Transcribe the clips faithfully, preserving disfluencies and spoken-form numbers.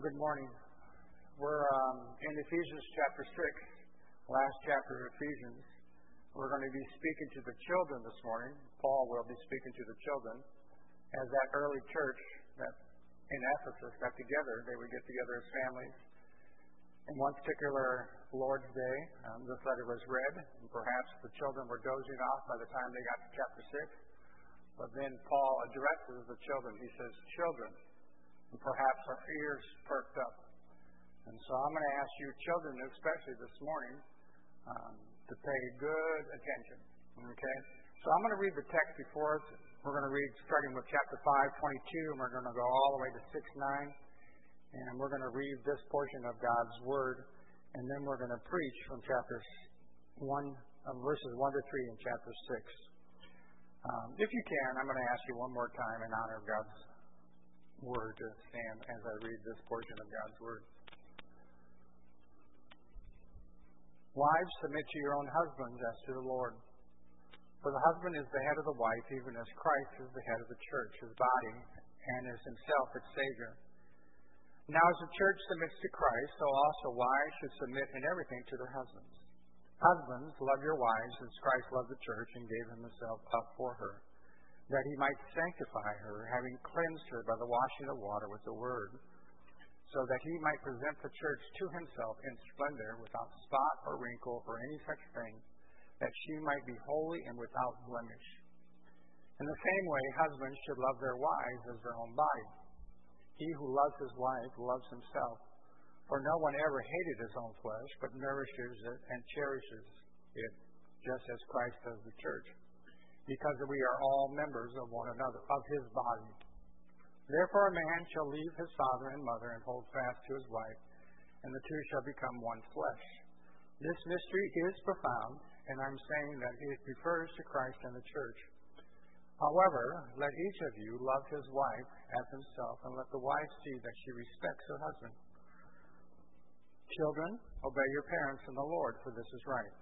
Well, good morning. We're um, in Ephesians chapter six, last chapter of Ephesians. We're going to be speaking to the children this morning. Paul will be speaking to the children as that early church that in Ephesus got together. They would get together as families. In one particular Lord's Day, um, this letter was read, and perhaps the children were dozing off by the time they got to chapter six. But then Paul addresses the children. He says, children, and perhaps our ears perked up. And so I'm going to ask you children, especially this morning, um, to pay good attention. Okay? So I'm going to read the text before us. We're going to read starting with chapter five, twenty-two, and we're going to go all the way to six, nine. And we're going to read this portion of God's Word, and then we're going to preach from chapters one, uh, verses one to three in chapter six. Um, if you can, I'm going to ask you one more time in honor of God's Word to stand as I read this portion of God's Word. Wives, submit to your own husbands as to the Lord. For the husband is the head of the wife, even as Christ is the head of the church, his body, and is himself its Savior. Now as the church submits to Christ, so also wives should submit in everything to their husbands. Husbands, love your wives as Christ loved the church and gave himself up for her, that he might sanctify her, having cleansed her by the washing of water with the word, so that he might present the church to himself in splendor, without spot or wrinkle or any such thing, that she might be holy and without blemish. In the same way, husbands should love their wives as their own body. He who loves his wife loves himself. For no one ever hated his own flesh, but nourishes it and cherishes it, just as Christ does the church, because we are all members of one another, of his body. Therefore a man shall leave his father and mother and hold fast to his wife, and the two shall become one flesh. This mystery is profound, and I'm saying that it refers to Christ and the church. However, let each of you love his wife as himself, and let the wife see that she respects her husband. Children, obey your parents in the Lord, for this is right.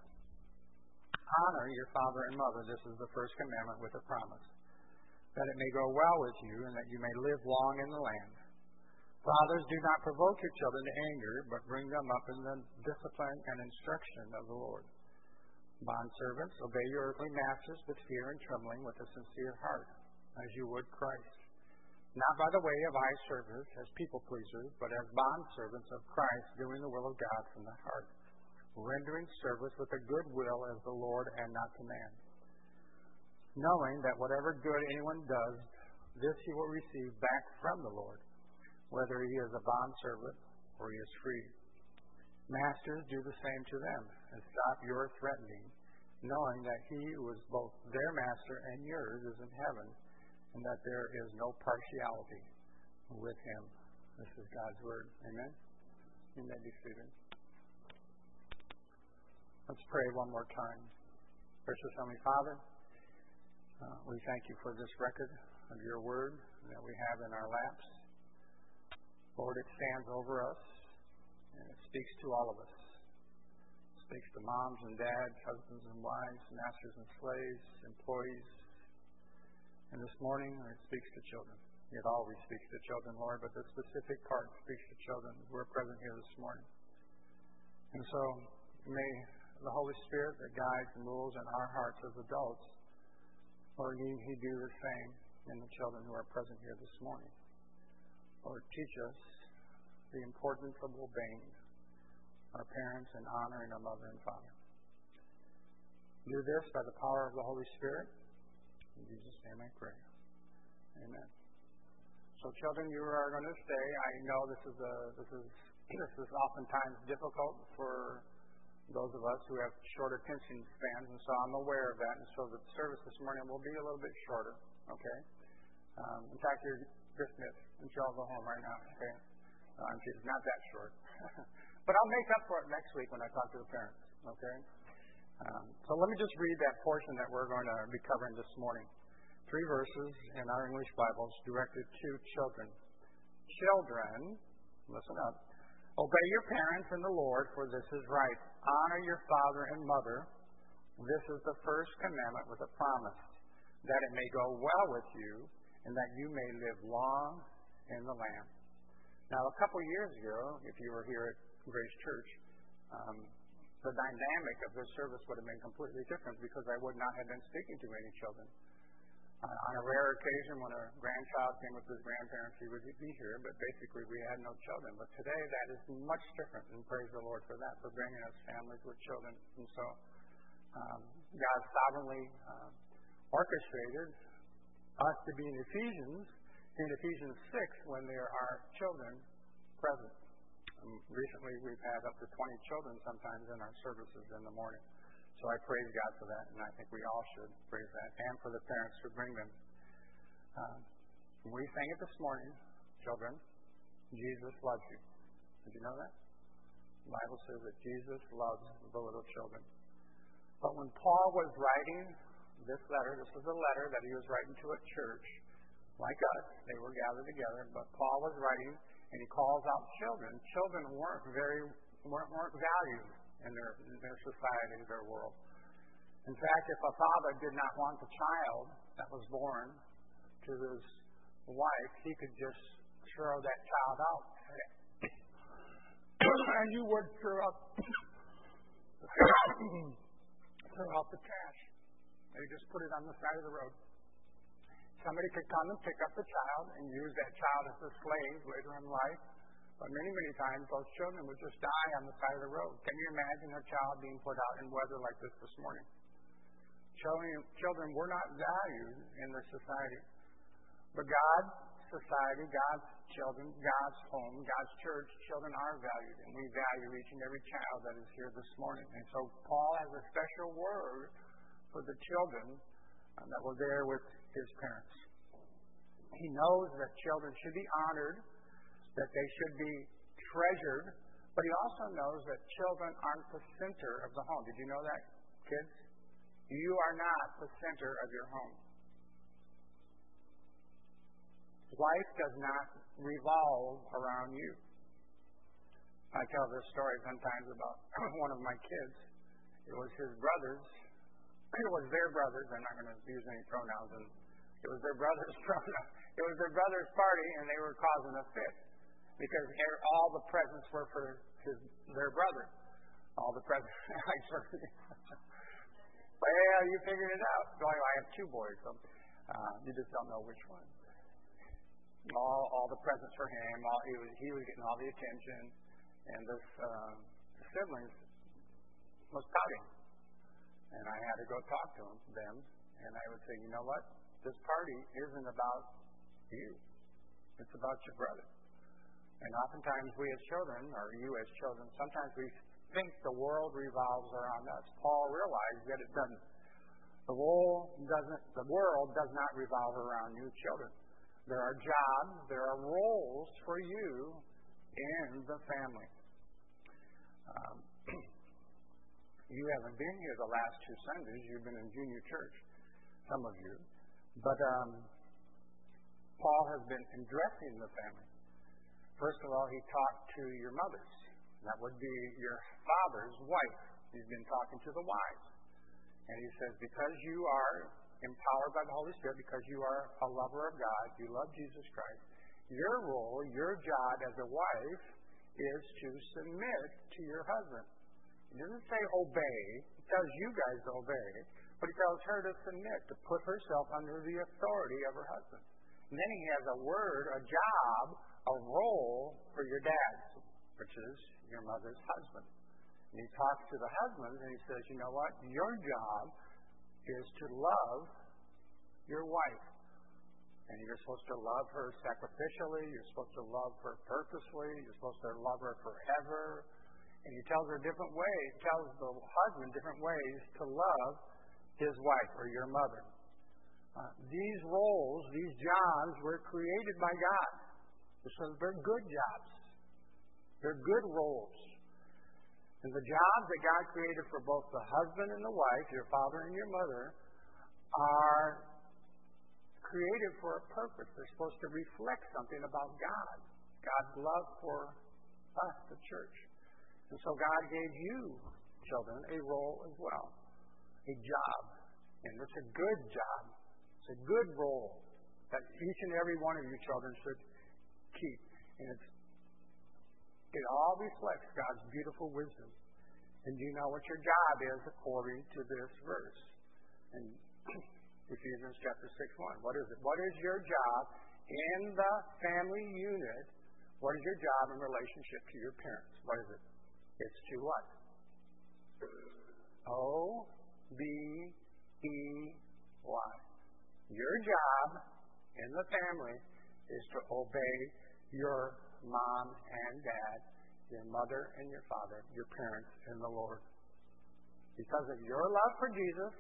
Honor your father and mother. This is the first commandment with a promise, that it may go well with you and that you may live long in the land. Fathers, do not provoke your children to anger, but bring them up in the discipline and instruction of the Lord. Bondservants, obey your earthly masters with fear and trembling, with a sincere heart, as you would Christ. Not by the way of eye service as people pleasers, but as bondservants of Christ, doing the will of God from the heart, rendering service with a good will as the Lord and not to man, knowing that whatever good anyone does, this he will receive back from the Lord, whether he is a bondservant or he is free. Masters, do the same to them, and stop your threatening, knowing that he who is both their master and yours is in heaven, and that there is no partiality with him. This is God's Word. Amen? You may be seated. Let's pray one more time. Precious Heavenly Father, uh, we thank you for this record of your Word that we have in our laps. Lord, it stands over us, and it speaks to all of us. It speaks to moms and dads, husbands and wives, masters and slaves, employees. And this morning, it speaks to children. It always speaks to children, Lord, but this specific part speaks to children. We're present here this morning. And so, may the Holy Spirit that guides and rules in our hearts as adults, Lord, may He do the same in the children who are present here this morning. Lord, teach us the importance of obeying our parents and honoring our mother and father. Do this by the power of the Holy Spirit. In Jesus' name I pray. Amen. So, children, you are going to stay. I know this is a this is this is oftentimes difficult for those of us who have short attention spans, and so I'm aware of that. And so the service this morning will be a little bit shorter. Okay. Um, in fact, you're dismissed. And y'all go home right now. Okay. Um, it's not that short, but I'll make up for it next week when I talk to the parents. Okay. Um, so let me just read that portion that we're going to be covering this morning. Three verses in our English Bibles directed to children. Children, listen up. Obey your parents in the Lord, for this is right. Honor your father and mother. This is the first commandment with a promise, that it may go well with you and that you may live long in the land. Now, a couple years ago, if you were here at Grace Church, um, the dynamic of this service would have been completely different because I would not have been speaking to any children. Uh, on a rare occasion, when a grandchild came with his grandparents, he would be here, but basically we had no children. But today, that is much different, and praise the Lord for that, for bringing us families with children. And so, um, God sovereignly uh, orchestrated us to be in Ephesians, in Ephesians six, when there are children present. Um, recently, we've had up to twenty children sometimes in our services in the morning. So I praise God for that, and I think we all should praise that, and for the parents who bring them. Um, we sang it this morning, children, Jesus loves you. Did you know that? The Bible says that Jesus loves the little children. But when Paul was writing this letter, this was a letter that he was writing to a church, like us, they were gathered together, but Paul was writing, and he calls out children. Children weren't very, weren't, weren't valued in their, in their society, their world. In fact, if a father did not want the child that was born to his wife, he could just throw that child out. And you would throw out, throw out the trash. They just put it on the side of the road. Somebody could come and pick up the child and use that child as a slave later in life. But many, many times, those children would just die on the side of the road. Can you imagine a child being put out in weather like this this morning? Children, children were not valued in this society. But God's society, God's children, God's home, God's church, children are valued. And we value each and every child that is here this morning. And so Paul has a special word for the children uh, that were there with his parents. He knows that children should be honored, that they should be treasured, but he also knows that children aren't the center of the home. Did you know that, kids? You are not the center of your home. Life does not revolve around you. I tell this story sometimes about one of my kids. It was his brothers. It was their brothers. I'm not going to use any pronouns. And it was their brothers' It was their brother's party, and they were causing a fit because all the presents were for his, their brother. All the presents. Well, you figured it out. So I have two boys, so uh, you just don't know which one. All, all the presents for him. All, he was he was getting all the attention, and this uh, siblings was pouting. And I had to go talk to them, them, and I would say, you know what? This party isn't about you. It's about your brother. And oftentimes we as children, or you as children, sometimes we think the world revolves around us. Paul realized that it doesn't. The world doesn't. The world does not revolve around you, children. There are jobs, there are roles for you in the family. Um, you haven't been here the last two Sundays. You've been in junior church, some of you. But um, Paul has been addressing the family. First of all, he talked to your mothers. That would be your father's wife. He's been talking to the wives. And he says, because you are empowered by the Holy Spirit, because you are a lover of God, you love Jesus Christ, your role, your job as a wife is to submit to your husband. He doesn't say obey. He tells you guys to obey. But he tells her to submit, to put herself under the authority of her husband. And then he has a word, a job, a role for your dad, which is your mother's husband. And he talks to the husband and he says, you know what? Your job is to love your wife. And you're supposed to love her sacrificially. You're supposed to love her purposely. You're supposed to love her forever. And he tells her different ways, tells the husband different ways to love his wife or your mother. Uh, these roles, these jobs were created by God. So they're good jobs. They're good roles. And the jobs that God created for both the husband and the wife, your father and your mother, are created for a purpose. They're supposed to reflect something about God, God's love for us, the church. And so God gave you, children, a role as well, a job. And it's a good job. It's a good role that each and every one of you children should keep. And it's all reflects God's beautiful wisdom. And you know what your job is according to this verse. In Ephesians chapter six, one. What is it? What is your job in the family unit? What is your job in relationship to your parents? What is it? It's to what? O B E Y. Your job in the family is to obey your mom and dad, your mother and your father, your parents in the Lord. Because of your love for Jesus,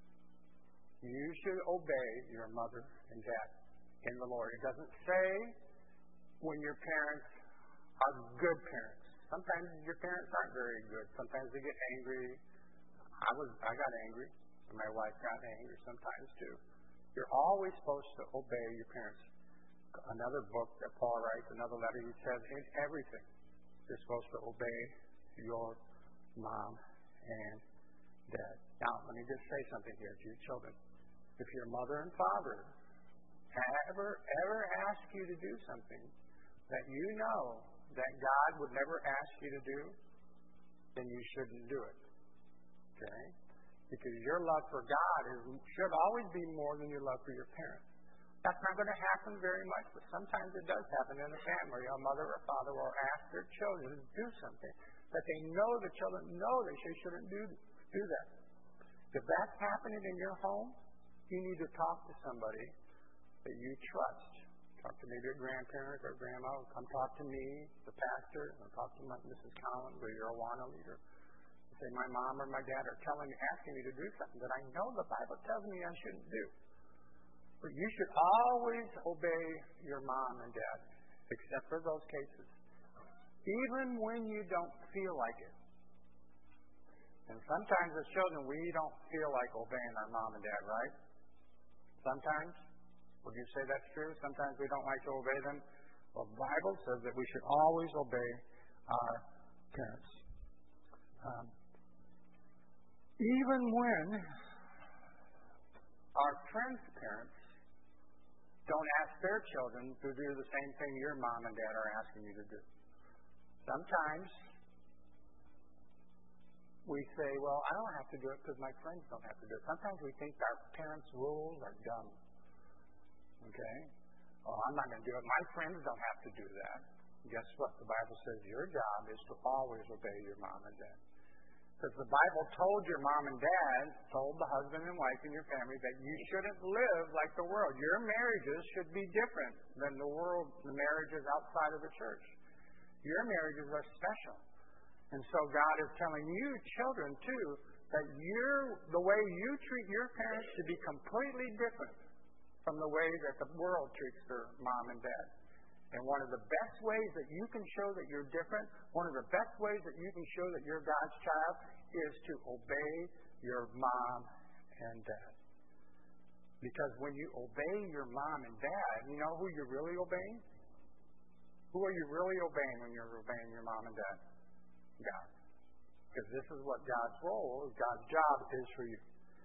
you should obey your mother and dad in the Lord. It doesn't say when your parents are good parents. Sometimes your parents aren't very good. Sometimes they get angry. I was, I got angry, and my wife got angry sometimes too. You're always supposed to obey your parents. Another book that Paul writes, another letter, he says, in everything, you're supposed to obey your mom and dad. Now, let me just say something here to your children. If your mother and father ever, ever ask you to do something that you know that God would never ask you to do, then you shouldn't do it. Okay? Because your love for God is, should always be more than your love for your parents. That's not going to happen very much, but sometimes it does happen in a family. A mother or father will ask their children to do something that they know the children know that they shouldn't do, do that. If that's happening in your home, you need to talk to somebody that you trust. Talk to maybe a grandparent or grandma. Come talk to me, the pastor, or talk to my, Missus Collins or your Awana leader. Say, my mom or my dad are telling me, asking me to do something that I know the Bible tells me I shouldn't do. But you should always obey your mom and dad, except for those cases. Even when you don't feel like it. And sometimes as children, we don't feel like obeying our mom and dad, right? Sometimes. Would you say that's true? Sometimes we don't like to obey them. Well, the Bible says that we should always obey our parents. Um, even when our friends' parents don't ask their children to do the same thing your mom and dad are asking you to do. Sometimes we say, well, I don't have to do it because my friends don't have to do it. Sometimes we think our parents' rules are dumb. Okay? Oh, I'm not going to do it. My friends don't have to do that. Guess what? The Bible says your job is to always obey your mom and dad. Because the Bible told your mom and dad, told the husband and wife in your family that you shouldn't live like the world. Your marriages should be different than the world, the marriages outside of the church. Your marriages are special. And so God is telling you, children, too, that you're, the way you treat your parents should be completely different from the way that the world treats their mom and dad. And one of the best ways that you can show that you're different, one of the best ways that you can show that you're God's child is to obey your mom and dad. Because when you obey your mom and dad, you know who you're really obeying? Who are you really obeying when you're obeying your mom and dad? God. Because this is what God's role, God's job is for you.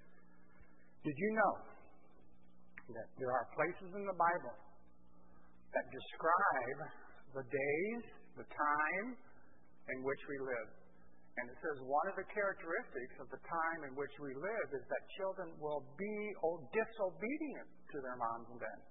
Did you know that there are places in the Bible that describe the days, the time in which we live? And it says one of the characteristics of the time in which we live is that children will be disobedient to their moms and dads.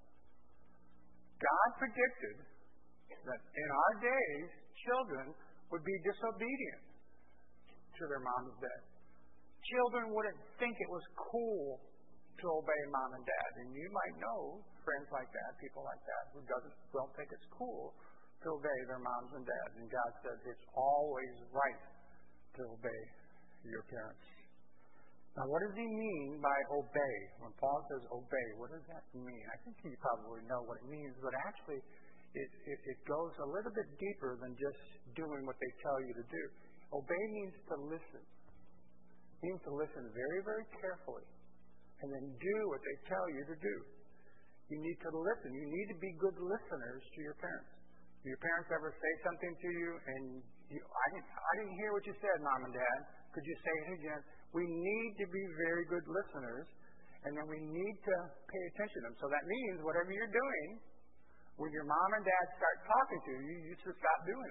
God predicted that in our days, children would be disobedient to their mom and dad. Children wouldn't think it was cool to obey mom and dad. And you might know friends like that, people like that, who doesn't don't think it's cool to obey their moms and dads. And God said it's always right to obey your parents. Now, what does he mean by obey? When Paul says obey, what does that mean? I think you probably know what it means, but actually it, it, it goes a little bit deeper than just doing what they tell you to do. Obey means to listen. It means to listen very, very carefully and then do what they tell you to do. You need to listen. You need to be good listeners to your parents. Do your parents ever say something to you and you, I, didn't, I didn't hear what you said, Mom and Dad. Could you say it again? We need to be very good listeners, and then we need to pay attention to them. So that means whatever you're doing, when your mom and dad start talking to you, you should stop doing it.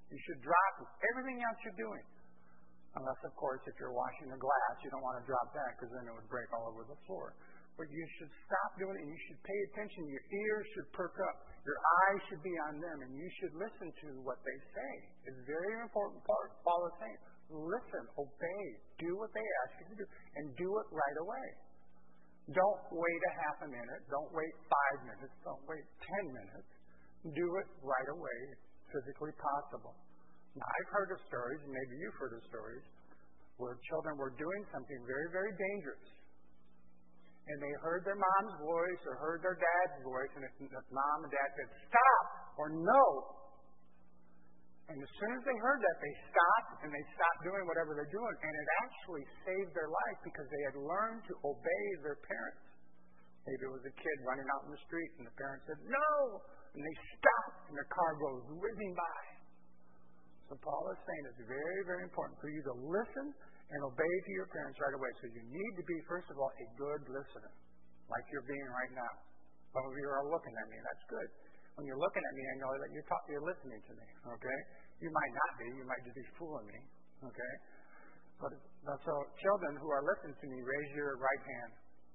You should drop everything else you're doing. Unless, of course, if you're washing the glass, you don't want to drop that because then it would break all over the floor. But you should stop doing it and you should pay attention. Your ears should perk up. Your eyes should be on them and you should listen to what they say. It's a very important part. Paul is saying, listen, obey, do what they ask you to do, and do it right away. Don't wait a half a minute. Don't wait five minutes. Don't wait ten minutes. Do it right away, physically possible. Now, I've heard of stories, and maybe you've heard of stories, where children were doing something very, very dangerous. And they heard their mom's voice or heard their dad's voice, and if, if mom and dad said, stop, or no, and as soon as they heard that, they stopped, and they stopped doing whatever they're doing, and it actually saved their life because they had learned to obey their parents. Maybe it was a kid running out in the street, and the parents said, no, and they stopped, and the car goes whizzing by. So Paul is saying it's very, very important for you to listen and obey to your parents right away. So you need to be, first of all, a good listener, like you're being right now. Some of you are looking at me. That's good. When you're looking at me, I know that you're, talk, you're listening to me, okay? You might not be. You might just be fooling me, okay? But so children who are listening to me, raise your right hand.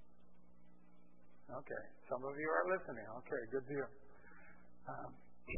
Okay. Some of you are listening. Okay, good deal. Um,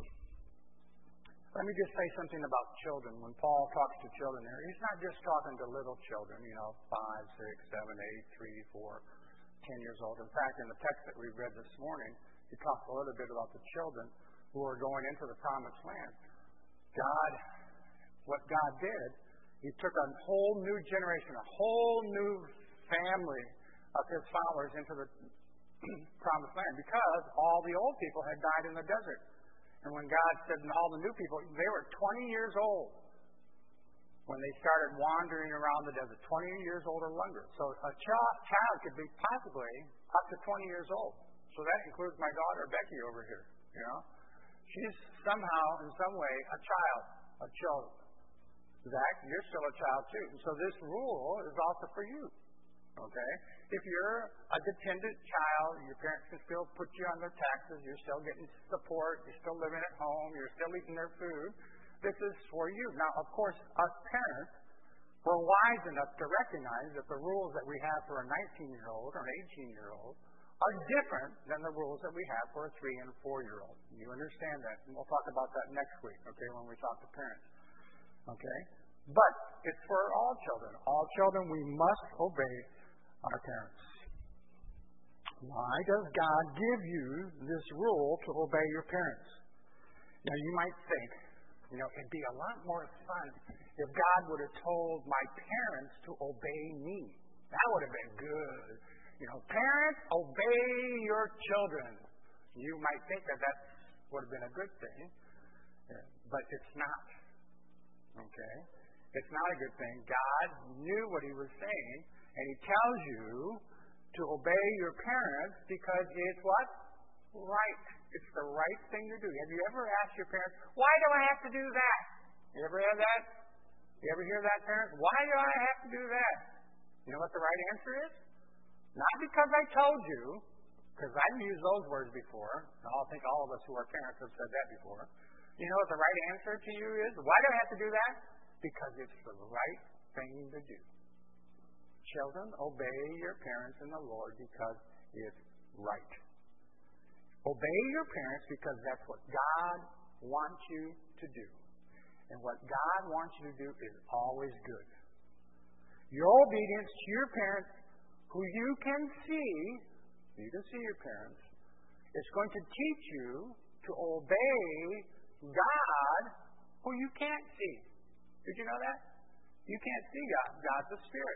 Let me just say something about children. When Paul talks to children there, he's not just talking to little children, you know, five, six, seven, eight, three, four, ten years old. In fact, in the text that we read this morning, he talks a little bit about the children who are going into the promised land. God, what God did, he took a whole new generation, a whole new family of his followers into the promised land because all the old people had died in the desert. And when God said, and all the new people, they were twenty years old when they started wandering around the desert, twenty years old or younger. So a child, child could be possibly up to twenty years old. So that includes my daughter, Becky, over here. You know, she's somehow, in some way, a child, a child. Zach, you're still a child, too. And so this rule is also for you. Okay? If you're a dependent child, your parents can still put you on their taxes, you're still getting support, you're still living at home, you're still eating their food, this is for you. Now, of course, us parents, we're wise enough to recognize that the rules that we have for a nineteen-year-old or an eighteen-year-old are different than the rules that we have for a three- and four-year-old. You understand that? And we'll talk about that next week, okay, when we talk to parents. Okay? But it's for all children. All children, we must obey our parents. Why does God give you this rule to obey your parents? Now, you might think, you know, it'd be a lot more fun if God would have told my parents to obey me. That would have been good. You know, parents, obey your children. You might think that that would have been a good thing, but it's not. Okay? It's not a good thing. God knew what he was saying, and he tells you to obey your parents because it's what? Right. It's the right thing to do. Have you ever asked your parents, why do I have to do that? You ever hear that? You ever hear that, parents? Why do I have to do that? You know what the right answer is? Not because I told you, because I've used those words before. I think all of us who are parents have said that before. You know what the right answer to you is? Why do I have to do that? Because it's the right thing to do. Children, obey your parents in the Lord because it's right. Obey your parents because that's what God wants you to do. And what God wants you to do is always good. Your obedience to your parents, who you can see, you can see your parents, is going to teach you to obey God, who you can't see. Did you know that? You can't see God. God's a spirit.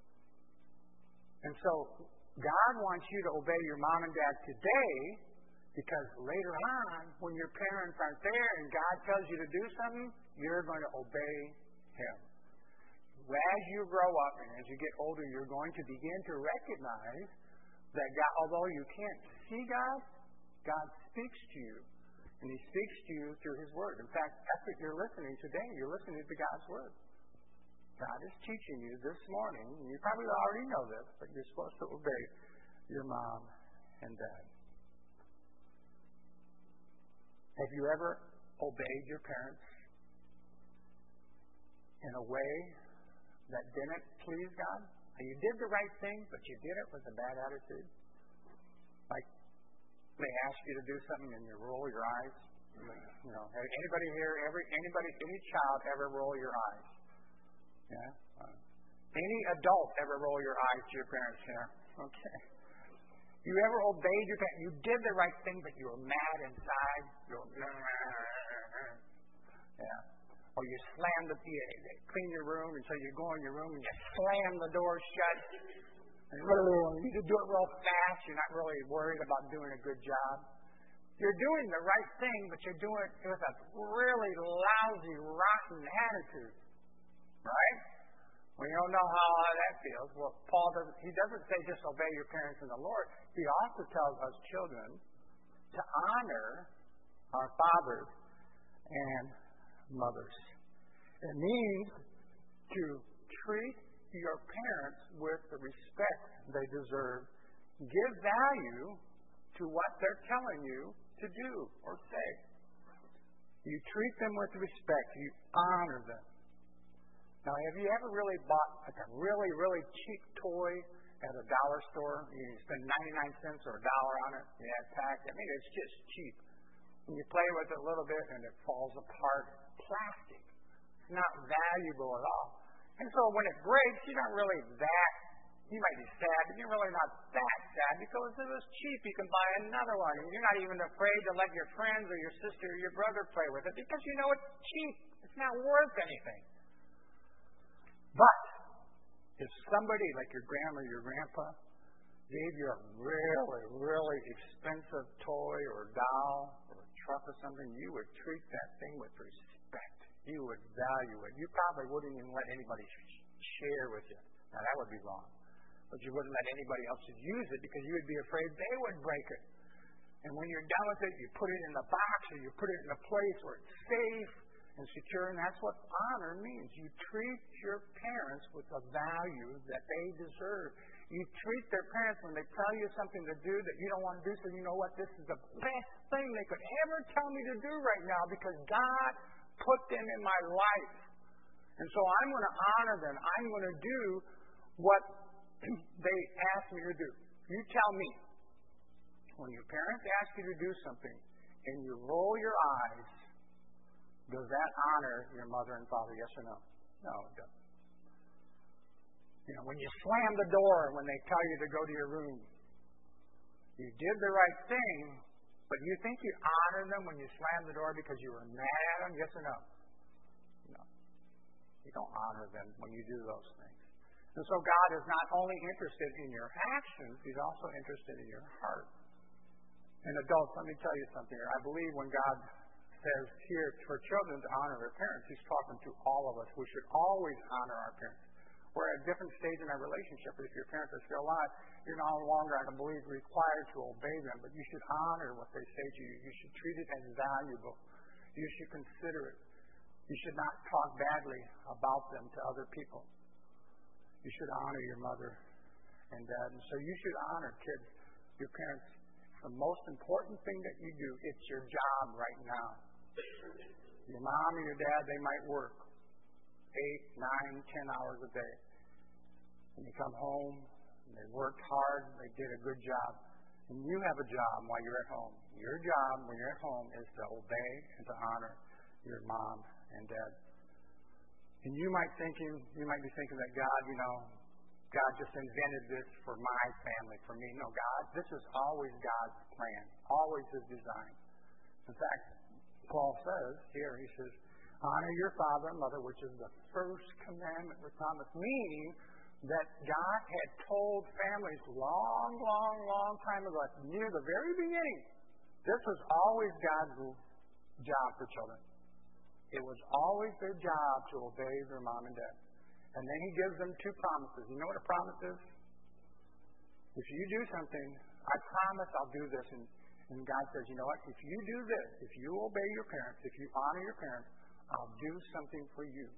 And so God wants you to obey your mom and dad today because later on, when your parents aren't there and God tells you to do something, you're going to obey him. As you grow up and as you get older, you're going to begin to recognize that God, although you can't see God, God speaks to you. And he speaks to you through his word. In fact, that's what you're listening today. You're listening to God's word. God is teaching you this morning, and you probably already know this, but you're supposed to obey your mom and dad. Have you ever obeyed your parents? a way that didn't please God? You did the right thing, but you did it with a bad attitude. Like they ask you to do something and you roll your eyes. You know, anybody here, every anybody, any child ever roll your eyes? Yeah. Uh, any adult ever roll your eyes to your parents? Yeah. Okay. You ever obeyed your parents? You did the right thing, but you were mad inside. You were, yeah. Or you slammed the, you clean your room, and so you go in your room and you slam the door shut. And you do it real fast. You're not really worried about doing a good job. You're doing the right thing, but you're doing it with a really lousy, rotten attitude. Right? We don't know how that feels. Well, Paul doesn't, he doesn't say just obey your parents in the Lord. He also tells us children to honor our fathers and mothers. It means to treat your parents with the respect they deserve. Give value to what they're telling you to do or say. You treat them with respect. You honor them. Now, have you ever really bought like a really, really cheap toy at a dollar store? You spend ninety-nine cents or a dollar on it. You add tax. I mean, it's just cheap. And you play with it a little bit and it falls apart. Plastic. It's not valuable at all. And so when it breaks, you're not really that, you might be sad, but you're really not that sad because it was cheap. You can buy another one. And you're not even afraid to let your friends or your sister or your brother play with it because you know it's cheap. It's not worth anything. But if somebody like your grandma or your grandpa gave you a really, really expensive toy or doll or a truck or something, you would treat that thing with respect. You would value it. You probably wouldn't even let anybody share with you. Now, that would be wrong. But you wouldn't let anybody else use it because you would be afraid they would break it. And when you're done with it, you put it in a box or you put it in a place where it's safe and secure, and that's what honor means. You treat your parents with the value that they deserve. You treat their parents when they tell you something to do that you don't want to do, so you know what? This is the best thing they could ever tell me to do right now because God put them in my life. And so I'm going to honor them. I'm going to do what they ask me to do. You tell me, when your parents ask you to do something and you roll your eyes, does that honor your mother and father? Yes or no? No, it doesn't. You know, when you slam the door when they tell you to go to your room, you did the right thing, but you think you honor them when you slam the door because you were mad at them? Yes or no? No. You don't honor them when you do those things. And so God is not only interested in your actions, He's also interested in your heart. And adults, let me tell you something here. I believe when God says here for children to honor their parents, He's talking to all of us. We should always honor our parents. We're at a different stage in our relationship. If your parents are still alive, you're no longer, I believe, required to obey them, but you should honor what they say to you. You should treat it as valuable. You should consider it. You should not talk badly about them to other people. You should honor your mother and dad. And so you should honor, kids, your parents. The most important thing that you do, it's your job right now. Your mom and your dad, they might work eight, nine, ten hours a day. And you come home, and they worked hard, they did a good job. And you have a job while you're at home. Your job when you're at home is to obey and to honor your mom and dad. And you might thinking, you might be thinking that God, you know, God just invented this for my family, for me. No, God, this is always God's plan, always His design. In fact, Paul says here, he says, honor your father and mother, which is the first commandment with promise, meaning that God had told families long, long, long time ago, near the very beginning, this was always God's job for children. It was always their job to obey their mom and dad. And then He gives them two promises. You know what a promise is? If you do something, I promise I'll do this. And, and God says, you know what? If you do this, if you obey your parents, if you honor your parents, I'll do something for you.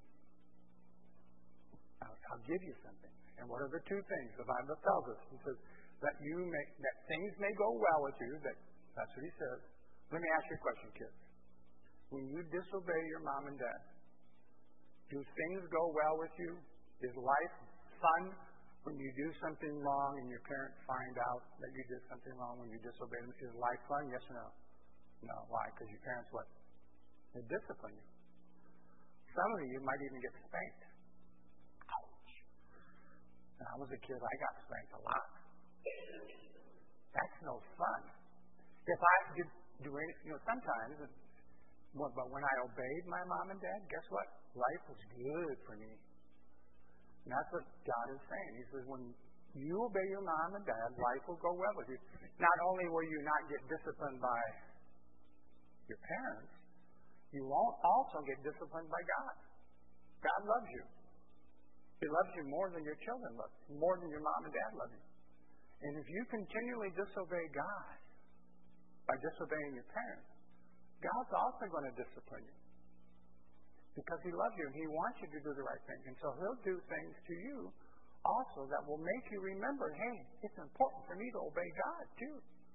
I'll, I'll give you something. And what are the two things? The Bible tells us. He says that you may, that things may go well with you. That that's what He says. Let me ask you a question, kids. When you disobey your mom and dad, Do things go well with you? Is life fun when you do something wrong and your parents find out that you did something wrong when you disobey them? Is life fun? Yes or no? No. Why? Because your parents what? They discipline you. Some of you might even get spanked. Ouch. When I was a kid, I got spanked a lot. That's no fun. If I did do anything, you know, sometimes, but when I obeyed my mom and dad, guess what? Life was good for me. And that's what God is saying. He says, when you obey your mom and dad, life will go well with you. Not only will you not get disciplined by your parents, you won't also get disciplined by God. God loves you. He loves you more than your children love you, more than your mom and dad love you. And if you continually disobey God by disobeying your parents, God's also going to discipline you. Because He loves you and He wants you to do the right thing. And so He'll do things to you also that will make you remember, hey, it's important for me to obey God too.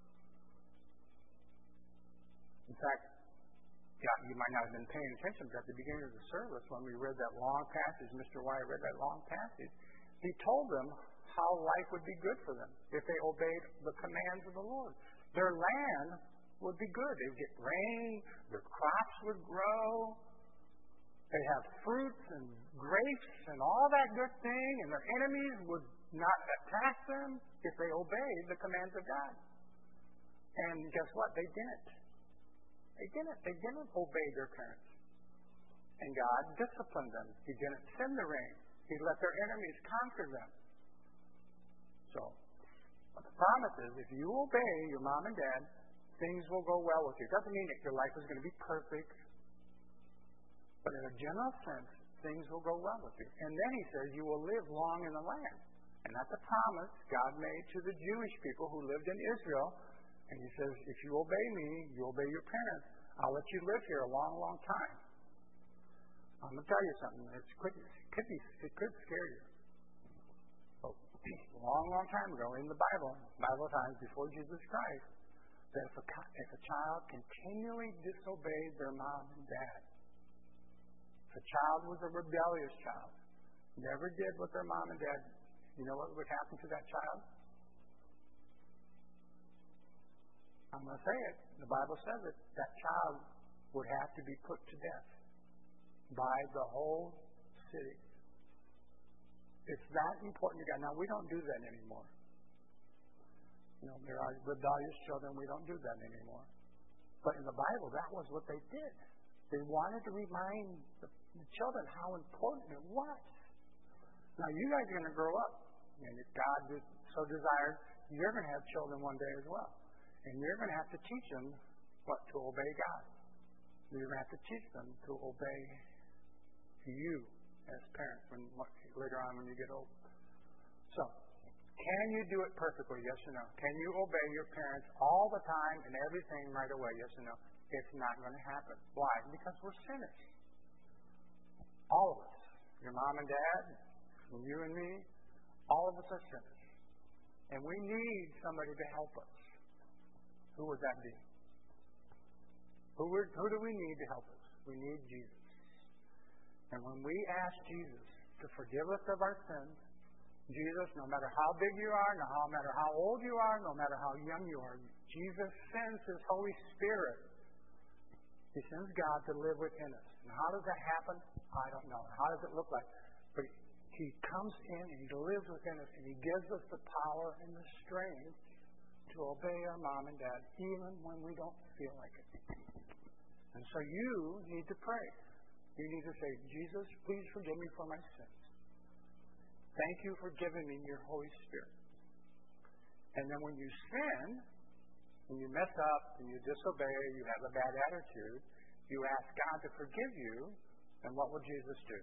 In fact, yeah, you might not have been paying attention, but at the beginning of the service, when we read that long passage, Mister Wyatt read that long passage, he told them how life would be good for them if they obeyed the commands of the Lord. Their land would be good. They would get rain, their crops would grow, they'd have fruits and grapes and all that good thing, and their enemies would not attack them if they obeyed the commands of God. And guess what? They didn't. They didn't. They didn't obey their parents. And God disciplined them. He didn't send the rain. He let their enemies conquer them. So, what the promise is, if you obey your mom and dad, things will go well with you. It doesn't mean that your life is going to be perfect. But in a general sense, things will go well with you. And then He says you will live long in the land. And that's a promise God made to the Jewish people who lived in Israel. And He says, if you obey me, you obey your parents, I'll let you live here a long, long time. I'm going to tell you something. It could, it could, be, it could scare you. But a long, long time ago in the Bible, Bible times before Jesus Christ, that if a, if a child continually disobeyed their mom and dad, if a child was a rebellious child, never did what their mom and dad, you know what would happen to that child? I'm going to say it. The Bible says it. That child would have to be put to death by the whole city. It's that important to God. Now, we don't do that anymore. You know, there are rebellious children. We don't do that anymore. But in the Bible, that was what they did. They wanted to remind the, the children how important it was. Now, you guys are going to grow up. And if God so desires, you're going to have children one day as well. And you're going to have to teach them what to obey God. You're going to have to teach them to obey you as parents when later on when you get old. So, can you do it perfectly? Yes or no? Can you obey your parents all the time and everything right away? Yes or no? It's not going to happen. Why? Because we're sinners. All of us. Your mom and dad, and you and me, all of us are sinners. And we need somebody to help us. Who would that be? Who, would, who do we need to help us? We need Jesus. And when we ask Jesus to forgive us of our sins, Jesus, no matter how big you are, no matter how old you are, no matter how young you are, Jesus sends His Holy Spirit. He sends God to live within us. And how does that happen? I don't know. How does it look like? But He comes in and He lives within us and He gives us the power and the strength to obey our mom and dad, even when we don't feel like it. And so you need to pray. You need to say, Jesus, please forgive me for my sins. Thank you for giving me your Holy Spirit. And then when you sin, when you mess up, and you disobey, you have a bad attitude, you ask God to forgive you, and what will Jesus do?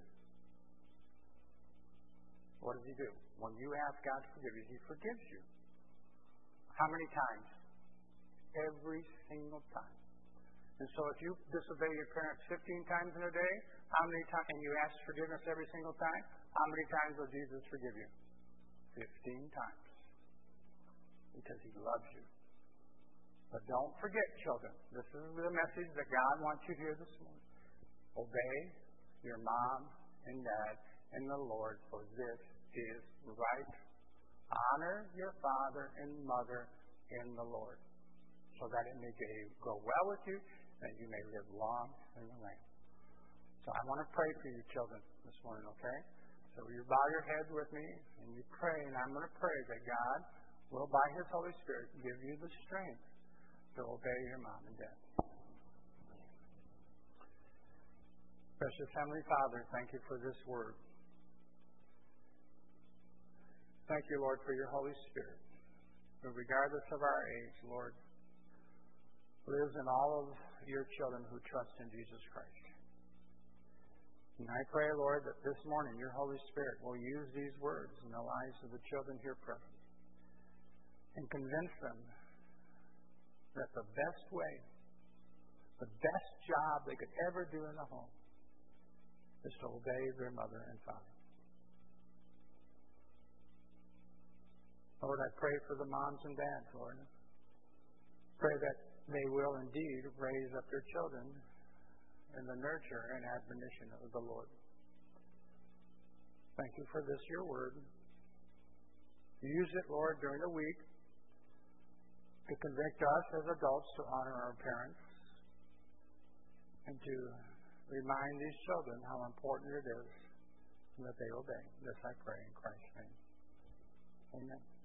What does He do? When you ask God to forgive you, He forgives you. How many times? Every single time. And so if you disobey your parents fifteen times in a day, how many times, and you ask forgiveness every single time, how many times will Jesus forgive you? Fifteen times. Because He loves you. But don't forget, children, this is the message that God wants you to hear this morning. Obey your mom and dad in the Lord, for this is right. Honor your father and mother in the Lord, so that it may go well with you, and you may live long in the land. So I want to pray for you children this morning, okay? So you bow your heads with me, and you pray, and I'm going to pray that God will, by His Holy Spirit, give you the strength to obey your mom and dad. Precious Heavenly Father, thank you for this word. Thank you, Lord, for your Holy Spirit, who, regardless of our age, Lord, lives in all of your children who trust in Jesus Christ. And I pray, Lord, that this morning your Holy Spirit will use these words in the lives of the children here present and convince them that the best way, the best job they could ever do in the home is to obey their mother and father. Lord, I pray for the moms and dads, Lord. Pray that they will indeed raise up their children in the nurture and admonition of the Lord. Thank you for this, your word. Use it, Lord, during the week to convict us as adults to honor our parents and to remind these children how important it is that they obey. This I pray in Christ's name. Amen.